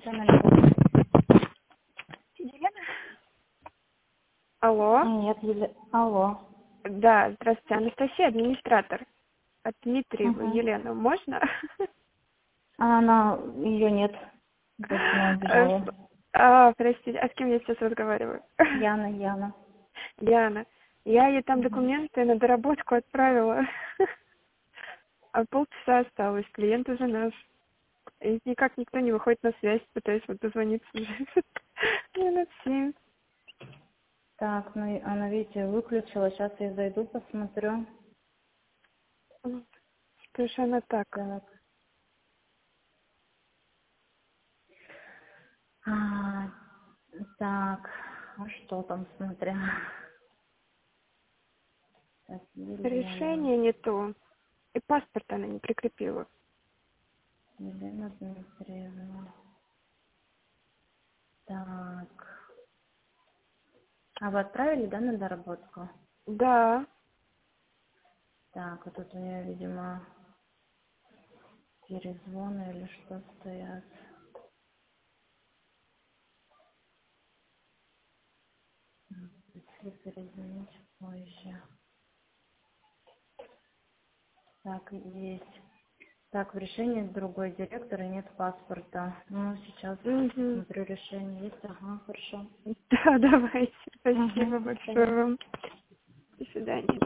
Елена? Алло. Нет, алло. Да, здравствуйте, Анастасия, администратор. От Дмитриева Елену можно? Она, ее нет. Она убежала. Простите, а с кем я сейчас разговариваю? Яна. Яна. Я ей там документы на доработку отправила. А полчаса осталось, клиент уже наш. И никак никто не выходит на связь, пытаюсь вот дозвониться уже минут 7. Так, ну она, видите, выключила. Сейчас я зайду, посмотрю. Что ж она так? Так, а что там, смотря? Так, Решение не то. И паспорт она не прикрепила. Елена Дмитриевна. Так. А вы отправили, да, на доработку? Да. Так, вот тут у нее, видимо, перезвоны или что стоят. Если перезвонить позже. Так, есть. Так, в решении другой директора нет паспорта. Ну, сейчас смотрю решение. Есть, ага, хорошо. Да, давайте. Спасибо До большое свидания. вам. До свидания.